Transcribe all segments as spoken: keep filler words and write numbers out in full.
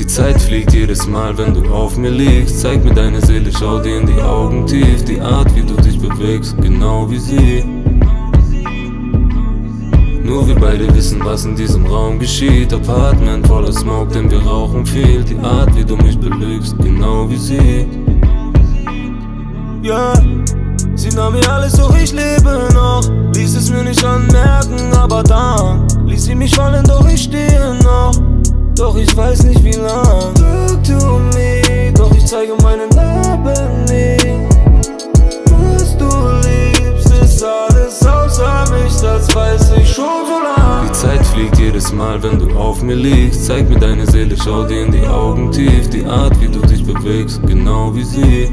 Die Zeit fliegt jedes Mal, wenn du auf mir liegst. Zeig mir deine Seele, schau dir in die Augen tief. Die Art, wie du dich bewegst, genau wie sie. Nur wir beide wissen, was in diesem Raum geschieht. Apartment voller Smoke, denn wir rauchen viel. Die Art, wie du mich belügst, genau wie sie. Ja, yeah. Sie nahm mir alles, doch ich lebe noch. Ließ es mir nicht anmerken, aber dann ließ sie mich fallen, doch ich stehe noch. Doch ich weiß nicht wie lang. Look to me, doch ich zeige meinen Leben nie. Was du liebst, ist alles außer mich, das weiß ich schon so lang. Die Zeit fliegt jedes Mal, wenn du auf mir liegst. Zeig mir deine Seele, schau dir in die Augen tief. Die Art, wie du dich bewegst, genau wie sie.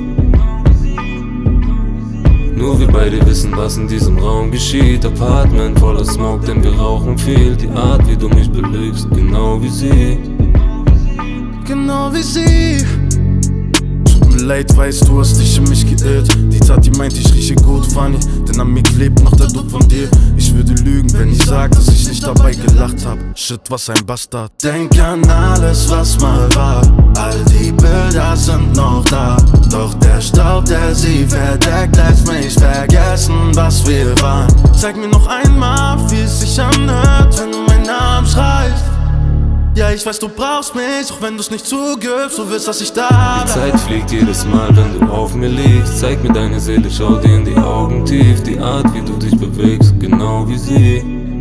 Nur wir beide wissen, was in diesem Raum geschieht. Apartment voller Smoke, denn wir rauchen viel. Die Art, wie du mich belügst, genau wie sie. Genau wie sie. Tut mir leid, weißt du, hast dich in mich geirrt. Die Tat, die meint, ich rieche gut, funny, denn an mir klebt noch der Duft von dir. Ich würde lügen, wenn ich sag, dass ich nicht dabei gelacht hab. Shit, was ein Bastard. Denk an alles, was mal war. All die Bilder sind noch da. Doch der Staub, der sie verdeckt, lässt mich vergessen, was wir waren. Zeig mir noch einmal, wie es sich anhört, wenn du meinen Namen schreist. Ja, ich weiß, du brauchst mich, auch wenn du's nicht zugibst, du willst, dass ich da bin. Die Zeit fliegt jedes Mal, wenn du auf mir liegst. Zeig mir deine Seele, schau dir in die Augen tief. Die Art, wie du dich bewegst, genau wie sie.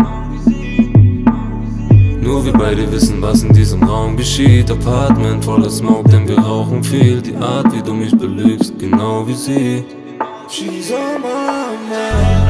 Nur wir beide wissen, was in diesem Raum geschieht. Apartment voller Smoke, denn wir rauchen viel. Die Art, wie du mich belügst, genau wie sie. She's on my mind.